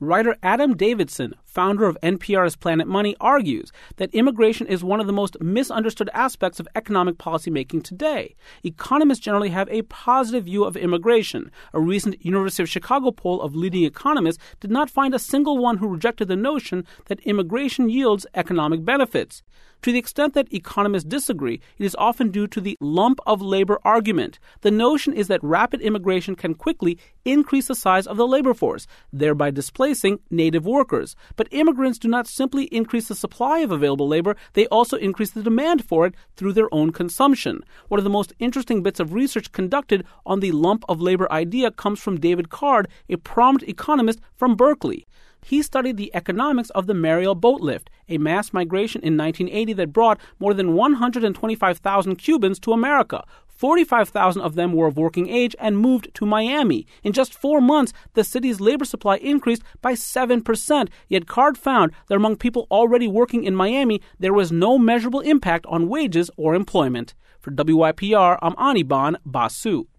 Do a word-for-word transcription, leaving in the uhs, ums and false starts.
Writer Adam Davidson, founder of N P R's Planet Money, argues that immigration is one of the most misunderstood aspects of economic policymaking today. Economists generally have a positive view of immigration. A recent University of Chicago poll of leading economists did not find a single one who rejected the notion that immigration yields economic benefits. To the extent that economists disagree, it is often due to the lump of labor argument. The notion is that rapid immigration can quickly increase the size of the labor force, thereby displacing native workers. But immigrants do not simply increase the supply of available labor, they also increase the demand for it through their own consumption. One of the most interesting bits of research conducted on the lump of labor idea comes from David Card, a prominent economist from Berkeley. He studied the economics of the Mariel boat lift, a mass migration in nineteen eighty that brought more than one hundred twenty-five thousand Cubans to America. forty-five thousand of them were of working age and moved to Miami. In just four months, the city's labor supply increased by seven percent, yet Card found that among people already working in Miami, there was no measurable impact on wages or employment. For W Y P R, I'm Anirban Basu.